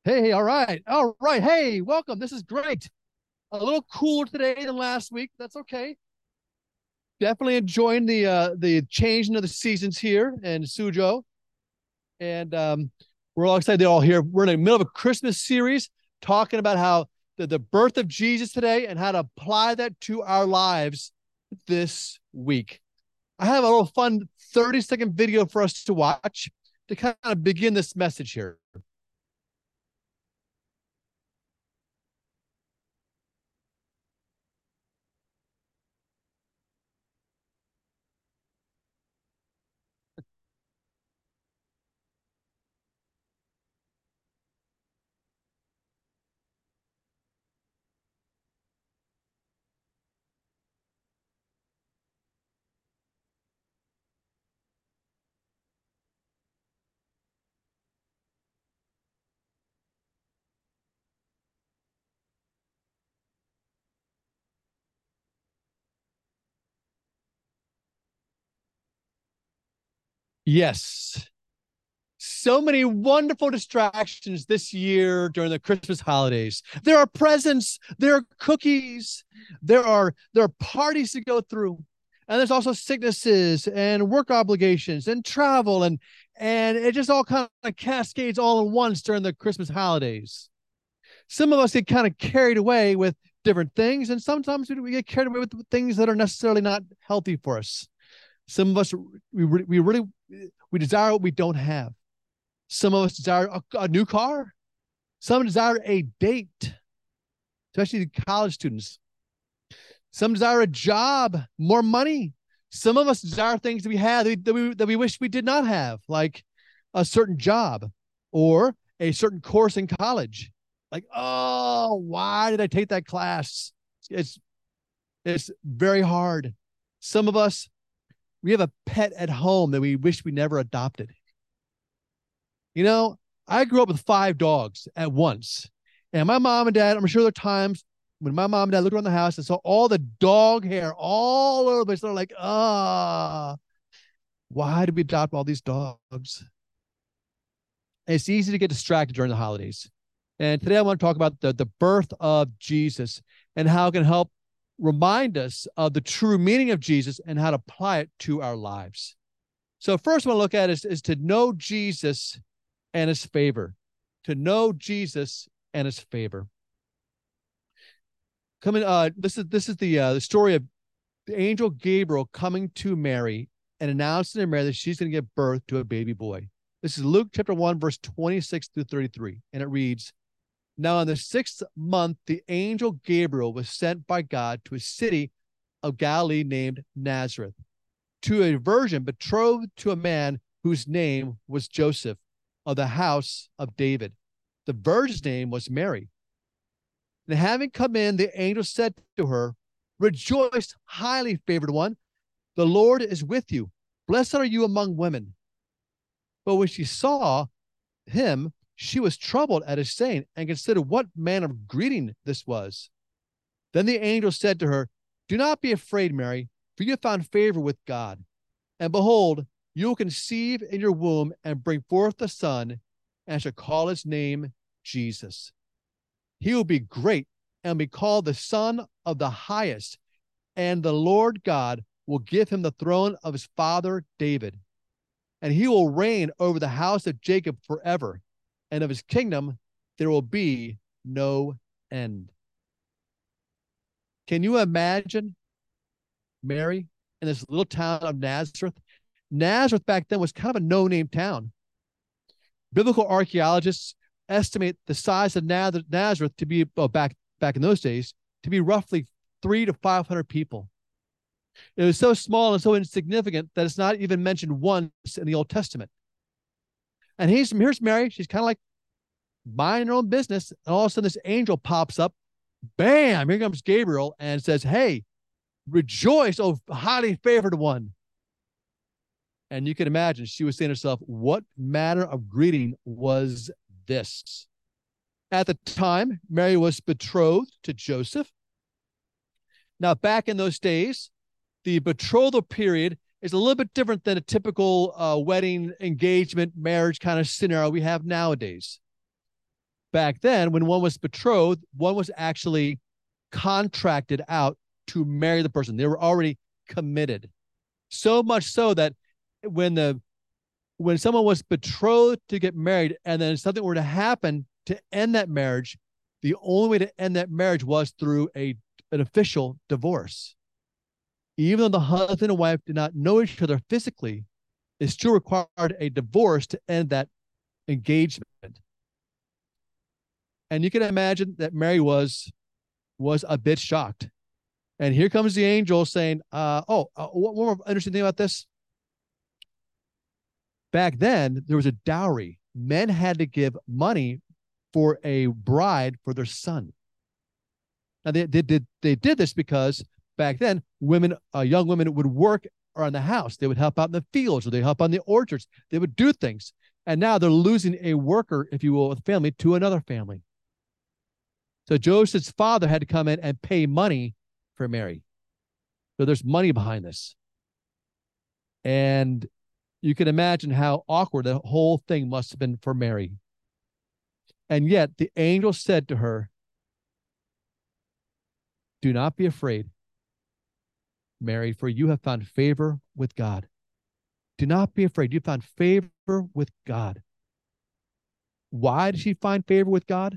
Hey, all right. All right. Hey, welcome. This is great. A little cooler today than last week. That's okay. Definitely enjoying the changing of the seasons here in Suzhou. And we're all excited they're all here. We're in the middle of a Christmas series talking about how the birth of Jesus today and how to apply that to our lives this week. I have a little fun 30-second video for us to watch to kind of begin this message here. Yes. So many wonderful distractions this year during the Christmas holidays. There are presents, there are cookies, there are parties to go through, and there's also sicknesses and work obligations and travel and it just all kind of cascades all at once during the Christmas holidays. Some of us get kind of carried away with different things, and sometimes we get carried away with things that are necessarily not healthy for us. Some of us we really we desire what we don't have. Some of us desire a new car. Some desire a date, especially the college students. Some desire a job, more money. Some of us desire things that we had that we wish we did not have, like a certain job or a certain course in college. Like, oh, why did I take that class? It's it's very hard. Some of us, we have a pet at home that we wish we never adopted. You know, I grew up with five dogs at once. And my mom and dad, I'm sure there are times when my mom and dad looked around the house and saw all the dog hair all over the place. They're like, why did we adopt all these dogs? And it's easy to get distracted during the holidays. And today I want to talk about the birth of Jesus and how it can help remind us of the true meaning of Jesus and how to apply it to our lives. So first I want to look at is to know Jesus and his favor. To know Jesus and his favor. This is the story of the angel Gabriel coming to Mary and announcing to Mary that she's going to give birth to a baby boy. This is Luke chapter 1, verse 26 through 33. And it reads, Now in the 6th month, the angel Gabriel was sent by God to a city of Galilee named Nazareth, to a virgin betrothed to a man whose name was Joseph, of the house of David. The virgin's name was Mary. And having come in, the angel said to her, Rejoice, highly favored one, the Lord is with you. Blessed are you among women. But when she saw him, she was troubled at his saying and considered what manner of greeting this was. Then the angel said to her, Do not be afraid, Mary, for you have found favor with God. And behold, you will conceive in your womb and bring forth a son, and shall call his name Jesus. He will be great and be called the Son of the Highest, and the Lord God will give him the throne of his father David. And he will reign over the house of Jacob forever, and of his kingdom there will be no end. Can you imagine Mary in this little town of Nazareth? Nazareth back then was kind of a no-name town. Biblical archaeologists estimate the size of Nazareth to be, well, back in those days, to be roughly 300 to 500 people. It was so small and so insignificant that it's not even mentioned once in the Old Testament. And here's Mary. She's kind of like minding her own business. And all of a sudden, this angel pops up. Bam! Here comes Gabriel and says, Hey, rejoice, O highly favored one. And you can imagine she was saying to herself, What manner of greeting was this? At the time, Mary was betrothed to Joseph. Now, back in those days, the betrothal period is a little bit different than a typical wedding, engagement, marriage kind of scenario we have nowadays. Back then, when one was betrothed, one was actually contracted out to marry the person. They were already committed. So much so that when someone was betrothed to get married and then something were to happen to end that marriage, the only way to end that marriage was through an official divorce. Even though the husband and wife did not know each other physically, it still required a divorce to end that engagement. And you can imagine that Mary was a bit shocked. And here comes the angel saying, one more interesting thing about this. Back then, there was a dowry. Men had to give money for a bride for their son. Now, they did this because back then, young women would work around the house. They would help out in the fields, or they help out in the orchards. They would do things. And now they're losing a worker, if you will, with family to another family. So Joseph's father had to come in and pay money for Mary. So there's money behind this. And you can imagine how awkward the whole thing must have been for Mary. And yet the angel said to her, "Do not be afraid, Mary, for you have found favor with God." Do not be afraid. You found favor with God. Why did she find favor with God?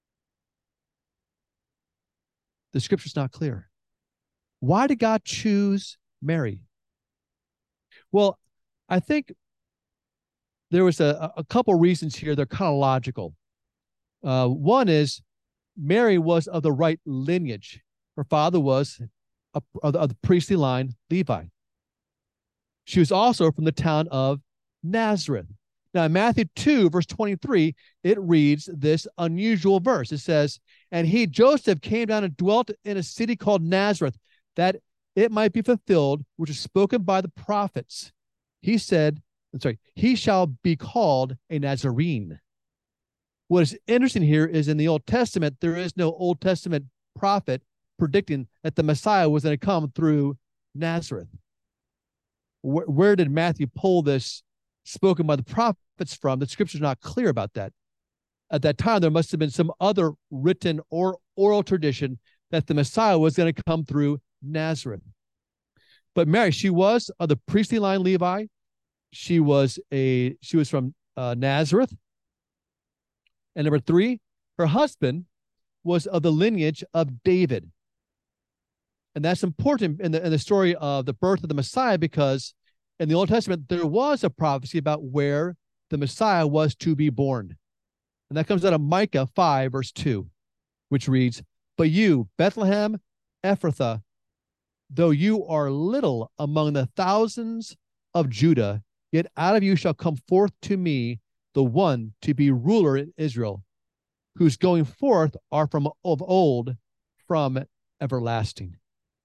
The scripture's not clear. Why did God choose Mary? Well, I think there was a couple reasons here. They're kind of logical. One is Mary was of the right lineage. Her father was of the priestly line, Levi. She was also from the town of Nazareth. Now, in Matthew 2, verse 23, it reads this unusual verse. It says, "And he, Joseph, came down and dwelt in a city called Nazareth, that it might be fulfilled, which is spoken by the prophets. He shall be called a Nazarene." What is interesting here is in the Old Testament, there is no Old Testament prophet predicting that the Messiah was going to come through Nazareth. Where did Matthew pull this spoken by the prophets from? The scripture's not clear about that. At that time, there must have been some other written or oral tradition that the Messiah was going to come through Nazareth. But Mary, she was of the priestly line Levi. She was from Nazareth. And number 3, her husband was of the lineage of David. And that's important in the story of the birth of the Messiah, because in the Old Testament, there was a prophecy about where the Messiah was to be born. And that comes out of Micah 5, verse 2, which reads, "But you, Bethlehem Ephrathah, though you are little among the thousands of Judah, yet out of you shall come forth to me the one to be ruler in Israel, whose going forth are from of old, from everlasting."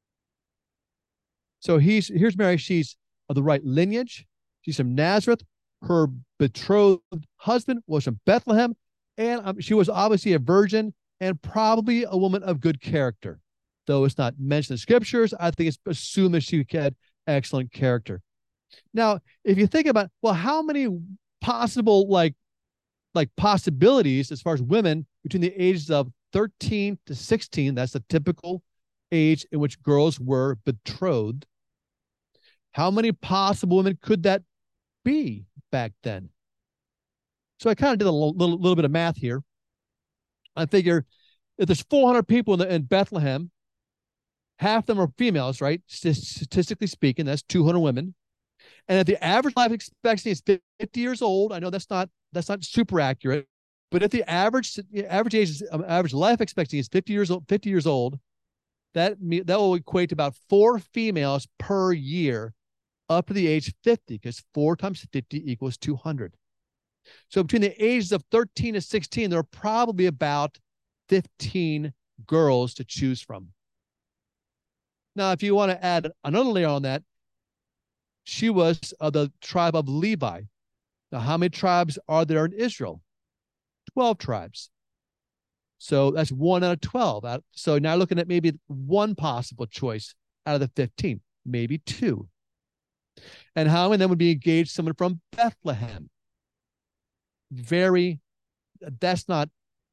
So here's Mary. She's of the right lineage. She's from Nazareth. Her betrothed husband was from Bethlehem, and she was obviously a virgin and probably a woman of good character. Though it's not mentioned in scriptures, I think it's assumed that she had excellent character. Now, if you think about, well, how many possible like possibilities as far as women between the ages of 13 to 16, that's the typical age in which girls were betrothed. How many possible women could that be back then? So I kind of did a little bit of math here. I figure if there's 400 people in Bethlehem, half of them are females, right? Statistically speaking, that's 200 women. And if the average life expectancy is 50 years old, I know that's not super accurate, but if the average life expectancy is 50 years old, that will equate to about 4 females per year up to the age 50, because 4 times 50 equals 200. So between the ages of 13 to 16, there are probably about 15 girls to choose from. Now, if you want to add another layer on that, she was of the tribe of Levi. Now, how many tribes are there in Israel? 12 tribes. So that's 1 out of 12. So now looking at maybe one possible choice out of the 15, maybe 2. And how many of them would be engaged someone from Bethlehem? That's not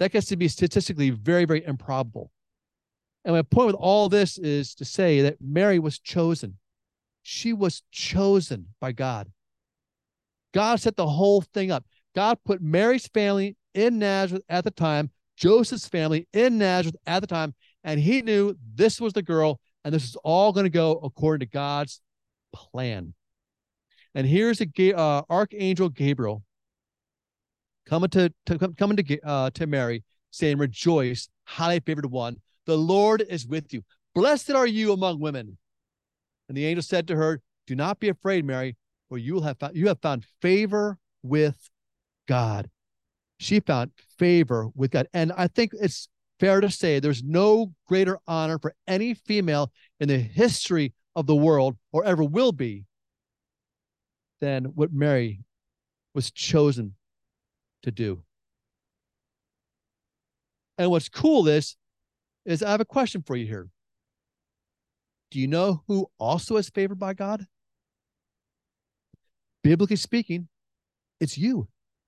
that gets to be statistically very, very improbable. And my point with all this is to say that Mary was chosen. She was chosen by God. God set the whole thing up. God put Mary's family in Nazareth at the time, Joseph's family in Nazareth at the time, and he knew this was the girl, and this is all going to go according to God's plan. And here's Archangel Gabriel coming to Mary, saying, "Rejoice, highly favored one. The Lord is with you. Blessed are you among women." And the angel said to her, "Do not be afraid, Mary, for you have found favor with God." She found favor with God. And I think it's fair to say there's no greater honor for any female in the history of the world, or ever will be, than what Mary was chosen to do. And what's cool is I have a question for you here. Do you know who also is favored by God? Biblically speaking, it's you.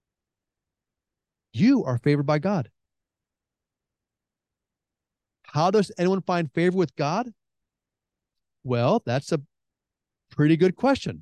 You are favored by God. How does anyone find favor with God? Well, that's a pretty good question.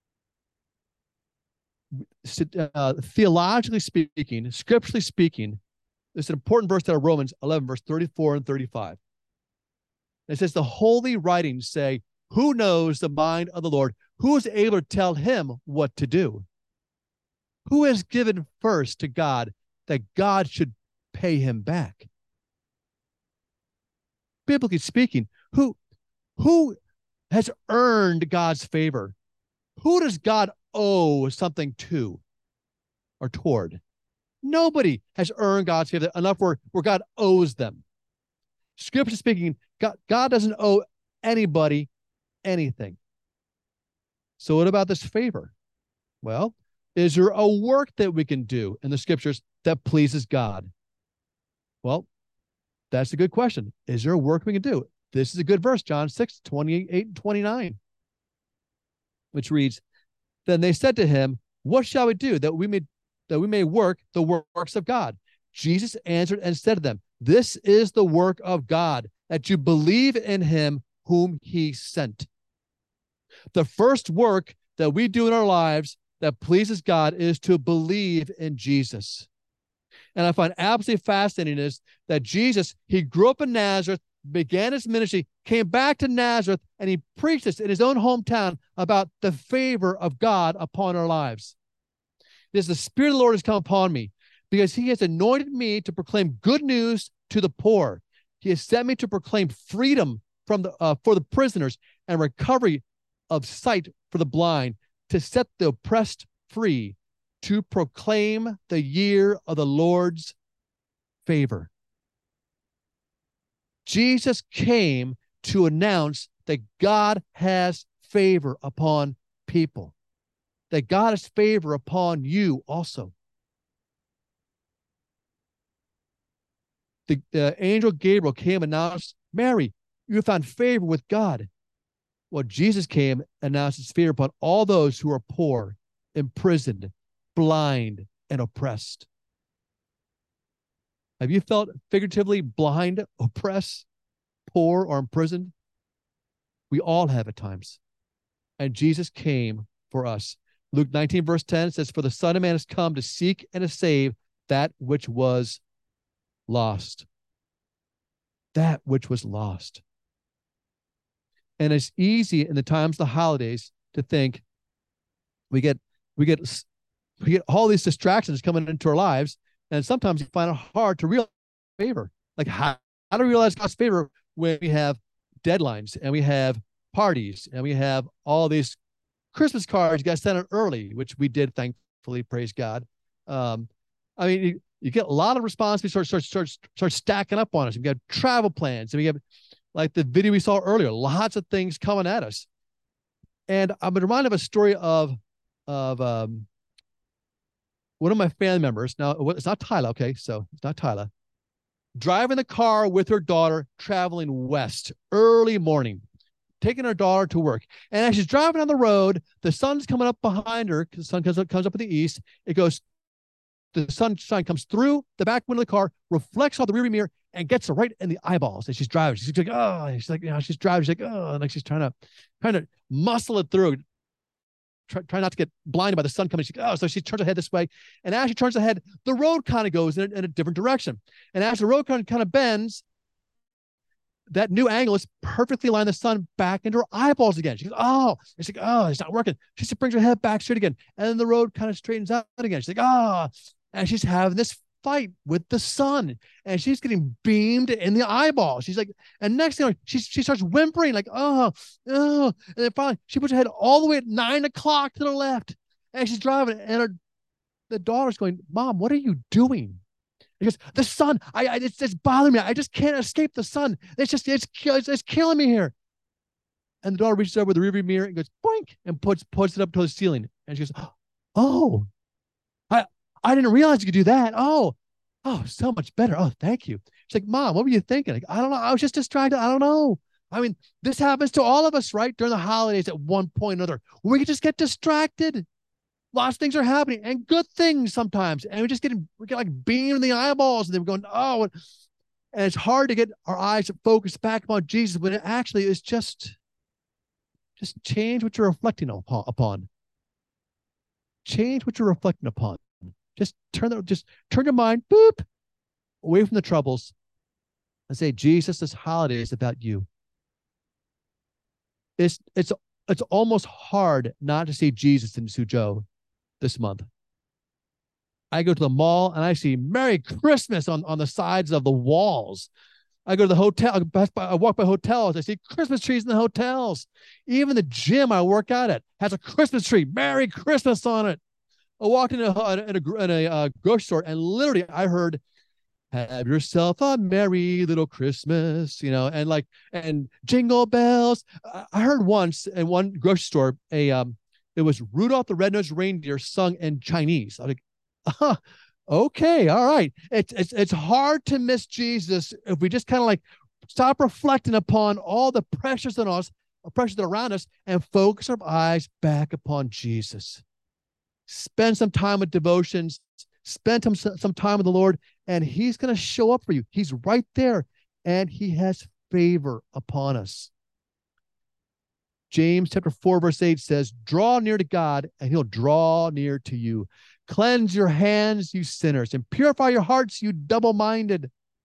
Theologically speaking, scripturally speaking, there's an important verse out of Romans 11, verse 34 and 35. It says, the holy writings say, who knows the mind of the Lord? Who is able to tell him what to do? Who has given first to God that God should pay him back? Biblically speaking, who has earned God's favor? Who does God owe something to or toward? Nobody has earned God's favor enough where God owes them. Scripture speaking, God doesn't owe anybody anything. So what about this favor? Well, is there a work that we can do in the scriptures that pleases God? Well, that's a good question. Is there a work we can do? This is a good verse, John 6, 28 and 29, which reads, then they said to him, what shall we do that we may work the works of God? Jesus answered and said to them, this is the work of God, that you believe in him whom he sent. The first work that we do in our lives that pleases God is to believe in Jesus. And I find absolutely fascinating is that Jesus, he grew up in Nazareth, began his ministry, came back to Nazareth, and he preached this in his own hometown about the favor of God upon our lives. It is the Spirit of the Lord has come upon me because he has anointed me to proclaim good news to the poor. He has sent me to proclaim freedom from for the prisoners and recovery of sight for the blind, to set the oppressed free, to proclaim the year of the Lord's favor. Jesus came to announce that God has favor upon people, that God has favor upon you also. The angel Gabriel came and announced, Mary, you have found favor with God. Well, Jesus came and announced his favor upon all those who are poor, imprisoned, blind, and oppressed. Have you felt figuratively blind, oppressed, poor, or imprisoned? We all have at times. And Jesus came for us. Luke 19, verse 10 says, for the Son of Man has come to seek and to save that which was lost. That which was lost. And it's easy in the times of the holidays to think we get all these distractions coming into our lives, and sometimes you find it hard to realize favor. Like how do we realize God's favor when we have deadlines and we have parties and we have all these Christmas cards you got sent out early, which we did, thankfully, praise God. I mean, you get a lot of responsibilities start stacking up on us. We got travel plans, and we have, like the video we saw earlier, lots of things coming at us. And I'm reminded of a story of one of my family members. Now, it's not Tyler, okay? So it's not Tyler. Driving the car with her daughter, traveling west, early morning, taking her daughter to work. And as she's driving on the road, the sun's coming up behind her, because the sun comes up in the east. It goes the sunshine comes through the back window of the car, reflects on the rearview mirror, and gets her right in the eyeballs. And she's driving. She's like, oh, and she's like, she's driving. She's like, oh, and like she's trying to muscle it through. Try not to get blinded by the sun coming. She, oh, so she turns her head this way. And as she turns her head, the road kind of goes in a different direction. And as the road kind of bends, that new angle is perfectly aligned the sun back into her eyeballs again. She goes, oh, and she's like, oh, it's not working. She just brings her head back straight again. And then the road kind of straightens out again. She's like, ah, and she's having this fight with the sun, and she's getting beamed in the eyeball. She's like, and next thing she starts whimpering, like, oh, and then finally she puts her head all the way at 9 o'clock to the left, and she's driving, and the daughter's going, Mom, what are you doing? Because the sun, it's bothering me. I just can't escape the sun. It's killing me here. And the daughter reaches over the rearview mirror and goes boink and puts it up to the ceiling. And she goes, oh, I didn't realize you could do that. Oh, so much better. Oh, thank you. She's like, Mom, what were you thinking? Like, I don't know. I was just distracted. I don't know. I mean, this happens to all of us, right? During the holidays at one point or another. We just get distracted. Lots of things are happening, and good things sometimes. And we get like beamed in the eyeballs, and then we're going, oh, and it's hard to get our eyes focused back upon Jesus when it actually is just change what you're reflecting upon. Change what you're reflecting upon. Just turn your mind boop away from the troubles and say, Jesus, this holiday is about you. It's almost hard not to see Jesus in Suzhou this month. I go to the mall and I see Merry Christmas on the sides of the walls. I go to the hotel, I walk by hotels, I see Christmas trees in the hotels. Even the gym I work out at has a Christmas tree, Merry Christmas on it. I walked in a grocery store, and literally I heard, have yourself a merry little Christmas, and jingle bells. I heard once in one grocery store, it was Rudolph the Red-Nosed Reindeer sung in Chinese. I was like, okay, all right. It's hard to miss Jesus if we just kind of like stop reflecting upon all the pressures on us, pressures that are around us, and focus our eyes back upon Jesus. Spend some time with devotions, spend some time with the Lord, and he's going to show up for you. He's right there, and he has favor upon us. James chapter 4, verse 8 says, draw near to God, and he'll draw near to you. Cleanse your hands, you sinners, and purify your hearts, you double-minded.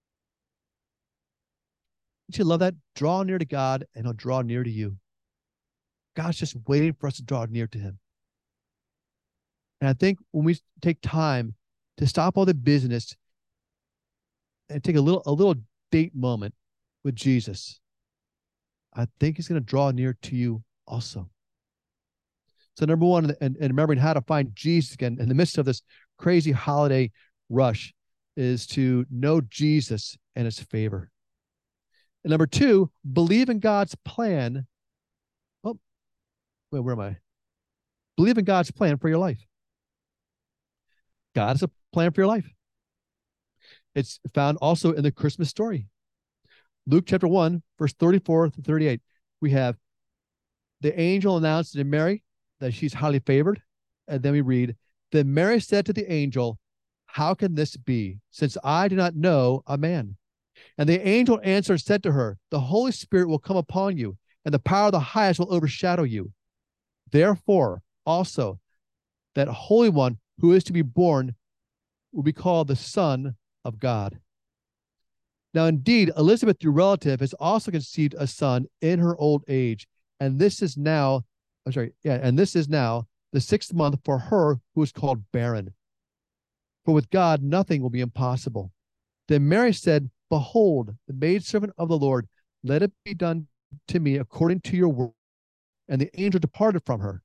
Don't you love that? Draw near to God, and he'll draw near to you. God's just waiting for us to draw near to him. And I think when we take time to stop all the business and take a little date moment with Jesus, I think he's going to draw near to you also. So number one, and remembering how to find Jesus again in the midst of this crazy holiday rush, is to know Jesus and his favor. And number two, believe in God's plan. Oh, wait, where am I? Believe in God's plan for your life. God has a plan for your life. It's found also in the Christmas story. Luke chapter 1, verse 34 to 38. We have the angel announced to Mary that she's highly favored. And then we read, then Mary said to the angel, how can this be, since I do not know a man? And the angel answered and said to her, the Holy Spirit will come upon you, and the power of the highest will overshadow you. Therefore, also, that Holy One who is to be born will be called the Son of God. Now, indeed, Elizabeth, your relative, has also conceived a son in her old age, and this is now the 6th month for her who is called barren. For with God nothing will be impossible. Then Mary said, behold, the maidservant of the Lord, let it be done to me according to your word. And the angel departed from her.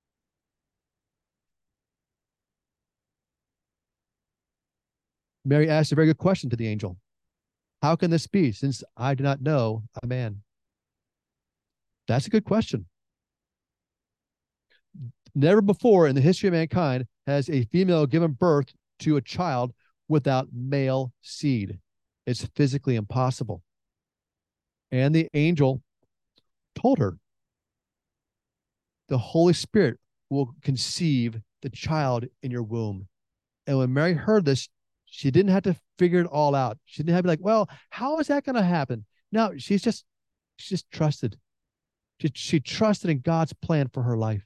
Mary asked a very good question to the angel. How can this be, since I do not know a man? That's a good question. Never before in the history of mankind has a female given birth to a child without male seed. It's physically impossible. And the angel told her, the Holy Spirit will conceive the child in your womb, And when Mary heard this, she didn't have to figure it all out. She didn't have to be like, well, how is that going to happen? No, she just trusted. She trusted in God's plan for her life.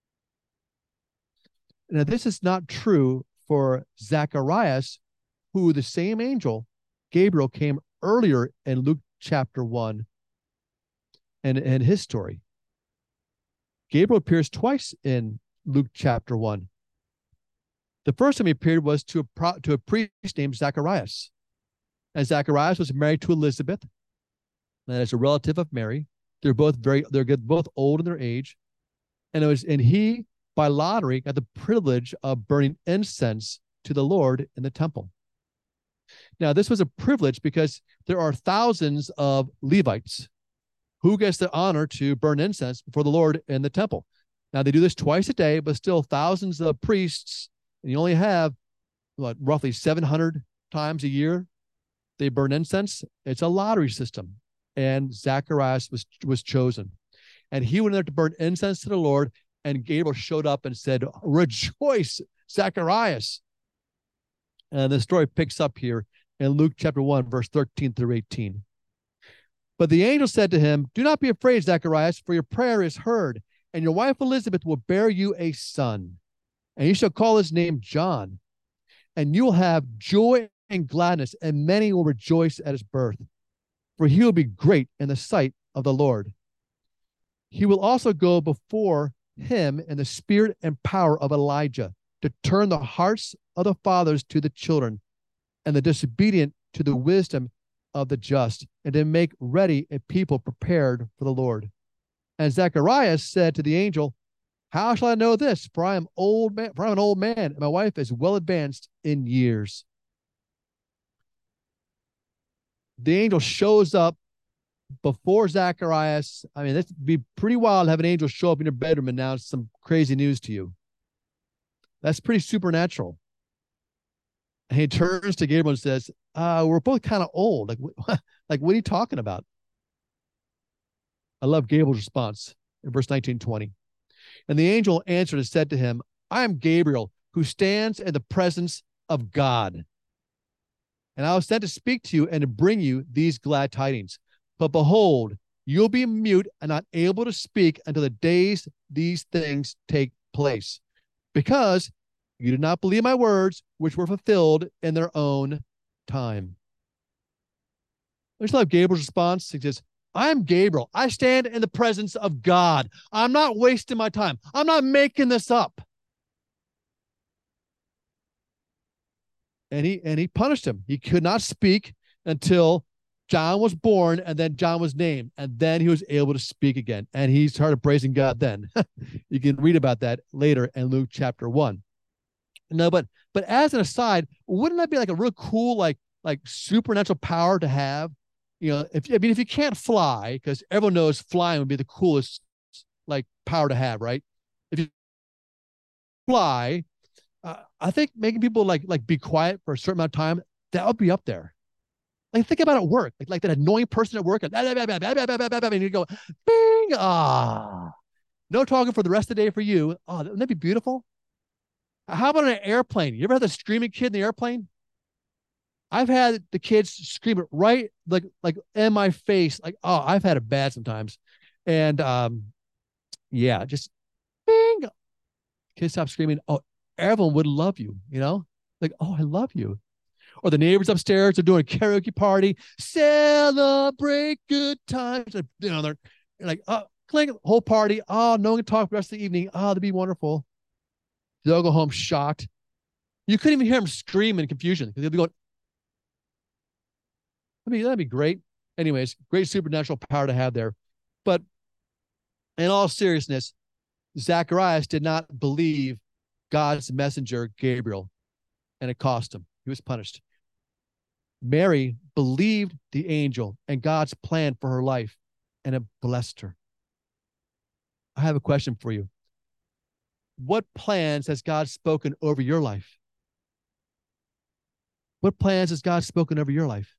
Now, this is not true for Zacharias, who the same angel, Gabriel, came earlier in Luke chapter 1 and his story. Gabriel appears twice in Luke chapter 1. The first time he appeared was to a priest named Zacharias. And Zacharias was married to Elizabeth, that is a relative of Mary. They're both old in their age. And he, by lottery, got the privilege of burning incense to the Lord in the temple. Now, this was a privilege because there are thousands of Levites who gets the honor to burn incense before the Lord in the temple. Now, they do this twice a day, but still thousands of priests, and you only have roughly 700 times a year they burn incense. It's a lottery system, and Zacharias was chosen. And he went there to burn incense to the Lord, and Gabriel showed up and said, "Rejoice, Zacharias." And the story picks up here in Luke chapter 1, verse 13 through 18. But the angel said to him, "Do not be afraid, Zacharias, for your prayer is heard, and your wife Elizabeth will bear you a son, and you shall call his name John. And you will have joy and gladness, and many will rejoice at his birth, for he will be great in the sight of the Lord. He will also go before him in the spirit and power of Elijah, to turn the hearts of the fathers to the children, and the disobedient to the wisdom of the just, and to make ready a people prepared for the Lord." And Zacharias said to the angel, "How shall I know this? For I am an old man, and my wife is well advanced in years." The angel shows up before Zacharias. I mean, that'd be pretty wild to have an angel show up in your bedroom and announce some crazy news to you. That's pretty supernatural. And he turns to Gabriel and says, "We're both kind of old. Like, what are you talking about?" I love Gabriel's response in verse 19-20. And the angel answered and said to him, "I am Gabriel, who stands in the presence of God. And I was sent to speak to you and to bring you these glad tidings. But behold, you'll be mute and not able to speak until the days these things take place, because you did not believe my words, which were fulfilled in their own time." I just love Gabriel's response. He says, "I'm Gabriel. I stand in the presence of God. I'm not wasting my time. I'm not making this up." And he punished him. He could not speak until John was born, and then John was named, and then he was able to speak again. And he started praising God then. You can read about that later in Luke chapter 1. No, but as an aside, wouldn't that be like a real cool, like supernatural power to have? If you can't fly, because everyone knows flying would be the coolest like power to have, right? If you fly, I think making people like be quiet for a certain amount of time, that would be up there. Like, think about it at work, like that annoying person at work, and you go, bing, no talking for the rest of the day for you. Oh, wouldn't that be beautiful? How about an airplane? You ever had the screaming kid in the airplane? I've had the kids screaming right like in my face. Like, oh, I've had it bad sometimes. And yeah, just bing. Kids stop screaming. Oh, everyone would love you, Like, oh, I love you. Or the neighbors upstairs are doing a karaoke party. Celebrate good times. They're like, oh, clink, whole party. Oh, no one can talk the rest of the evening. Oh, that'd be wonderful. They'll go home shocked. You couldn't even hear them scream in confusion because they'd be going, that'd be great. Anyways, great supernatural power to have there. But in all seriousness, Zacharias did not believe God's messenger, Gabriel, and it cost him. He was punished. Mary believed the angel and God's plan for her life, and it blessed her. I have a question for you. What plans has God spoken over your life? What plans has God spoken over your life?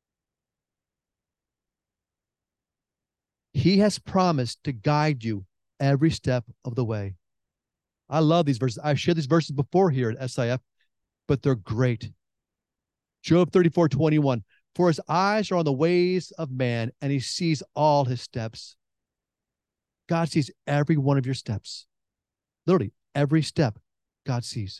He has promised to guide you every step of the way. I love these verses. I've shared these verses before here at SIF. but they're great. Job 34:21. For his eyes are on the ways of man, and he sees all his steps. God sees every one of your steps. Literally, every step God sees.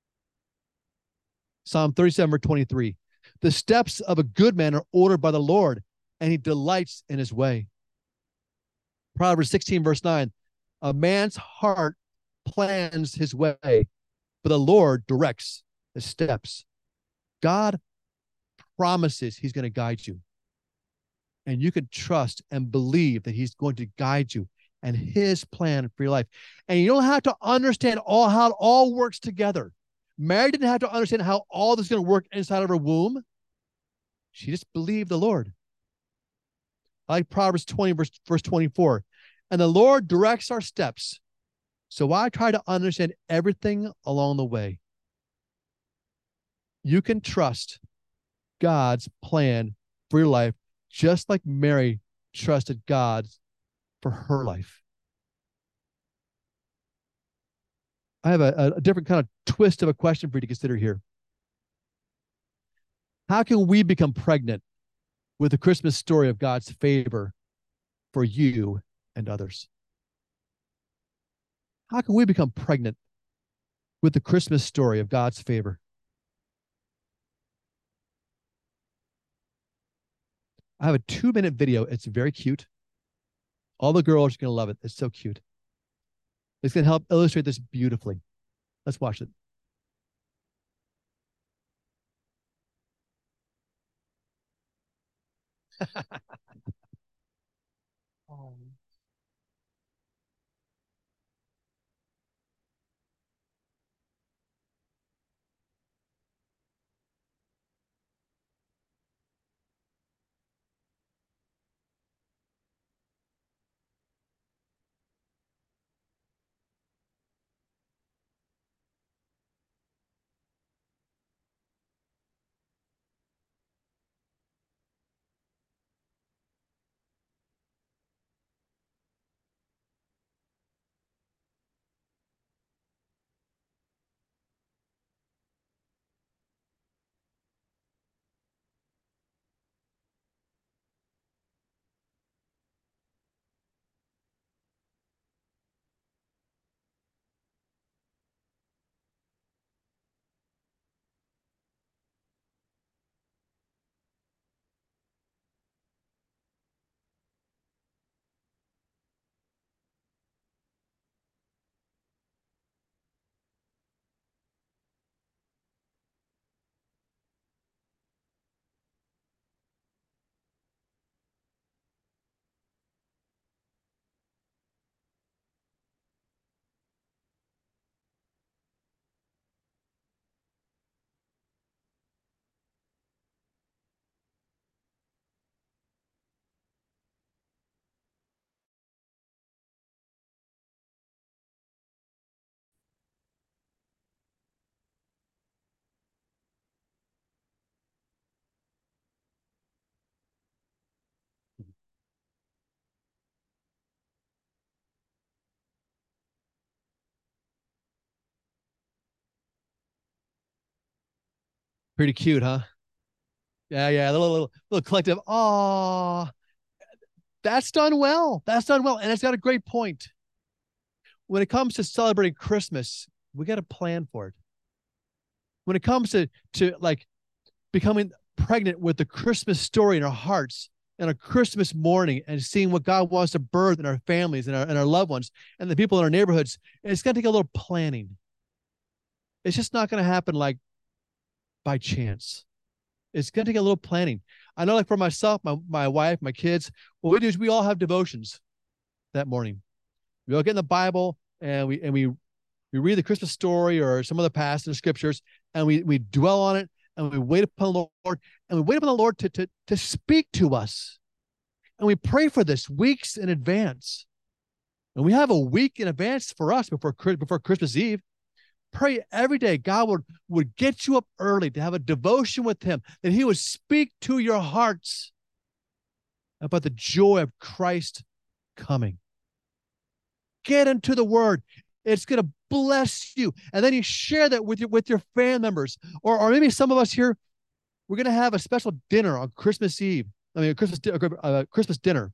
Psalm 37:23. The steps of a good man are ordered by the Lord, and he delights in his way. Proverbs 16:9. A man's heart plans his way, but the Lord directs his steps. God promises he's going to guide you. And you can trust and believe that he's going to guide you and his plan for your life. And you don't have to understand how it all works together. Mary didn't have to understand how all this is going to work inside of her womb. She just believed the Lord. I like Proverbs 20, verse 24. And the Lord directs our steps. So I try to understand everything along the way. You can trust God's plan for your life, just like Mary trusted God for her life. I have a different kind of twist of a question for you to consider here. How can we become pregnant with the Christmas story of God's favor for you and others? How can we become pregnant with the Christmas story of God's favor? I have a 2-minute video. It's very cute. All the girls are going to love it. It's so cute. It's going to help illustrate this beautifully. Let's watch it. Oh. Pretty cute, huh? Yeah, yeah. A little collective. Oh, that's done well. That's done well. And it's got a great point. When it comes to celebrating Christmas, we got to plan for it. When it comes to like becoming pregnant with the Christmas story in our hearts and a Christmas morning and seeing what God wants to birth in our families and our loved ones and the people in our neighborhoods, it's going to take a little planning. It's just not going to happen like by chance. It's going to take a little planning. I know, like for myself, my wife, my kids, what we do is we all have devotions that morning. We all get in the Bible and we read the Christmas story or some of the past in the scriptures, and we dwell on it and we wait upon the Lord, and we wait upon the Lord to speak to us. And we pray for this weeks in advance. And we have a week in advance for us before Christmas Eve. Pray every day God would get you up early to have a devotion with him, that he would speak to your hearts about the joy of Christ coming. Get into the word. It's going to bless you. And then you share that with your family members. Or maybe some of us here, we're going to have a special dinner on Christmas Eve. I mean, Christmas dinner.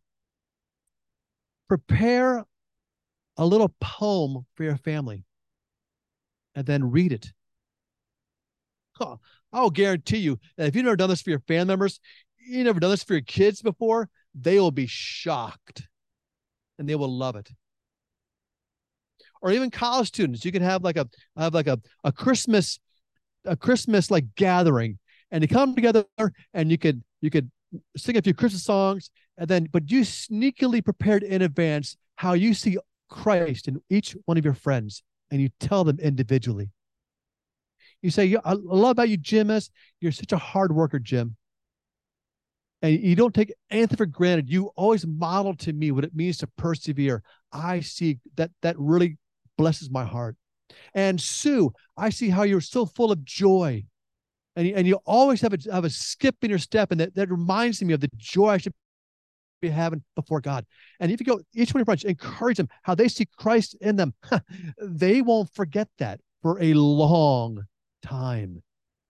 Prepare a little poem for your family and then read it. Oh, I'll guarantee you that if you've never done this for your family members, you've never done this for your kids before, they will be shocked and they will love it. Or even college students, you can have like a Christmas like gathering, and you come together and you could sing a few Christmas songs, and then but you sneakily prepared in advance how you see Christ in each one of your friends, and you tell them individually. You say, I love about you, Jim, as you're such a hard worker, Jim. And you don't take anything for granted. You always model to me what it means to persevere. I see that really blesses my heart. And Sue, I see how you're so full of joy. And you always have a skip in your step. And that reminds me of the joy I should be having before God. And if you go, each one of your friends, encourage them how they see Christ in them. They won't forget that for a long time.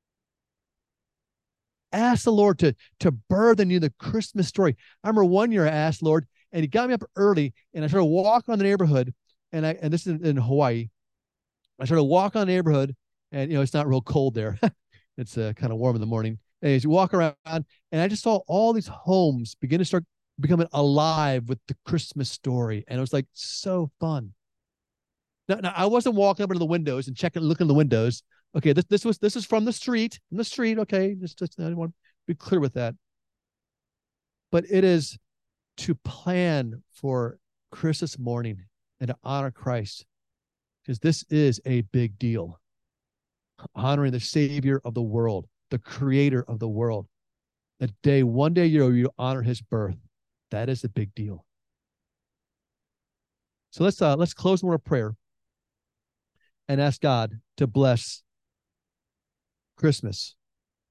Ask the Lord to birth in you the Christmas story. I remember one year I asked Lord, and he got me up early, and I started walking on the neighborhood, and this is in Hawaii. I started walking on the neighborhood, and it's not real cold there. It's kind of warm in the morning. Anyways, you walk around, and I just saw all these homes begin to start becoming alive with the Christmas story, and it was like so fun. Now I wasn't walking up into the windows and looking in the windows. Okay, this is from the street. Okay, just I want to be clear with that. But it is to plan for Christmas morning and to honor Christ, because this is a big deal. Honoring the Savior of the world, the Creator of the world. One day you honor His birth. That is a big deal. So let's close with a prayer and ask God to bless Christmas.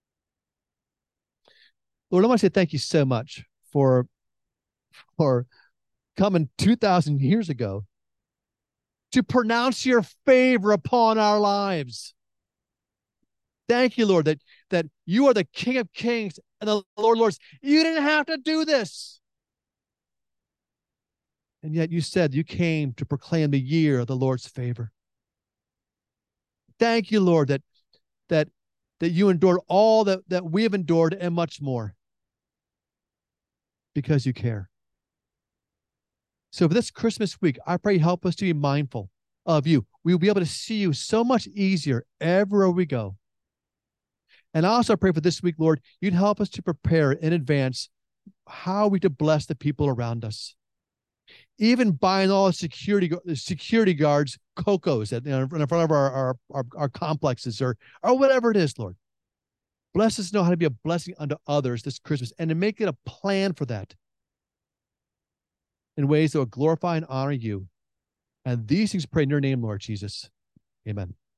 Lord, I want to say thank you so much for coming 2,000 years ago to pronounce your favor upon our lives. Thank you, Lord, that you are the King of Kings and the Lord of Lords. You didn't have to do this. And yet you said you came to proclaim the year of the Lord's favor. Thank you, Lord, that you endured all that we have endured and much more, because you care. So for this Christmas week, I pray you help us to be mindful of you. We will be able to see you so much easier everywhere we go. And I also pray for this week, Lord, you'd help us to prepare in advance how we to bless the people around us. Even buying all the security guards cocos in front of our complexes or whatever it is, Lord. Bless us to know how to be a blessing unto others this Christmas, and to make it a plan for that in ways that will glorify and honor you. And these things pray in your name, Lord Jesus. Amen.